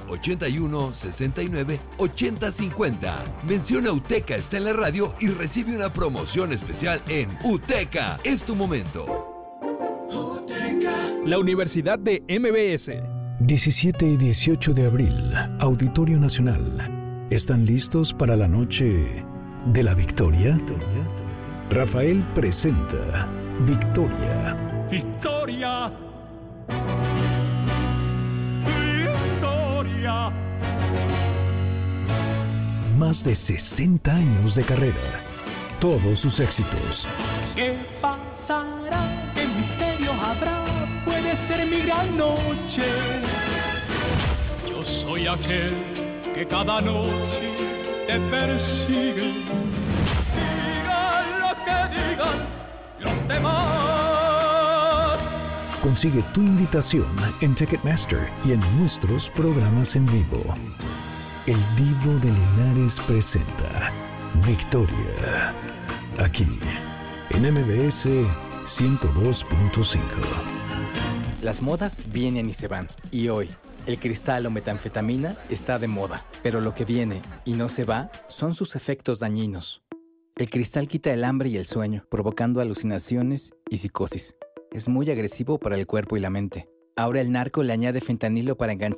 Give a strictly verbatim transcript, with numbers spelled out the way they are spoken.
ochenta y uno, sesenta y nueve, ochenta cincuenta. Menciona UTECA está en la radio y recibe una promoción especial en UTECA. Es tu momento. La Universidad de M B S. diecisiete y dieciocho de abril, Auditorio Nacional. ¿Están listos para la noche de la victoria? Rafael presenta Victoria. Victoria. Victoria. Más de sesenta años de carrera. Todos sus éxitos. ¿Qué pasará? ¿Qué misterio habrá? Puede ser mi gran noche. Yo soy aquel que cada noche te persigue. Digan lo que digan los demás. Consigue tu invitación en Ticketmaster y en nuestros programas en vivo. El Divo de Linares presenta Victoria. Aquí, en M B S ciento dos punto cinco. Las modas vienen y se van. Y hoy, el cristal o metanfetamina está de moda. Pero lo que viene y no se va son sus efectos dañinos. El cristal quita el hambre y el sueño, provocando alucinaciones y psicosis. Es muy agresivo para el cuerpo y la mente. Ahora el narco le añade fentanilo para enganchar